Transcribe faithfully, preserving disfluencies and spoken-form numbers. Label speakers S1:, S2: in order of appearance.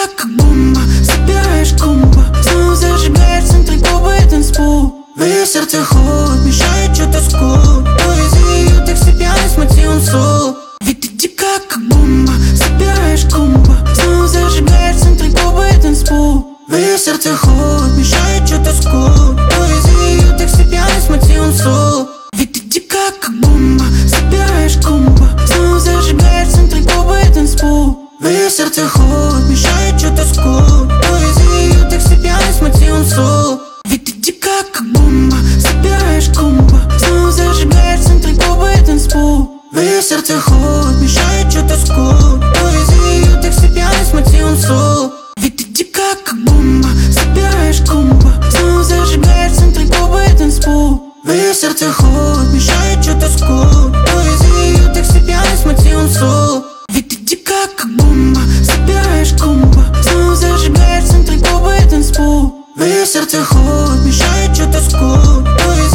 S1: как бомба, собираешь комбо, снова зажигаешь в центре клуба и танцпол. В ее сердце холод, мешает что-то скул. Поэзия ее такси пьяный с мотивом соло. Ведь ты дикая как бомба, собираешь комбо, снова зажигаешь в центре клуба и танцпол. В ее сердце холод, мешает что-то скул. Поэзия ее такси пьяный с мотивом соло. Ведь ты дикая как бомба, собираешь комбо, снова зажигаешь в центре клуба и танцпол. В ее сердце холод, мешает что-то скул. Поэзия ее такси пьяный с мотивом соло. Ведь ты дикая как бомба, собираешь комбо, снова зажигаешь в центре клуба и танцпол. В ее сердце холод, мешает что-то скул. Поэзия ее такси пьяный с мотивом соло. Ведь ты дикая как бомба, собираешь комбо, снова зажигаешь в центре клуба и танцпол. В ее сердце холод, мешает что-то скул. Поэзия ее такси пьяный с мотивом соло. Ведь ты дикая как бомба, собираешь комбо, снова зажигаешь в центре клуба и танцпол. В ее сердце холод, мешает что-то скул.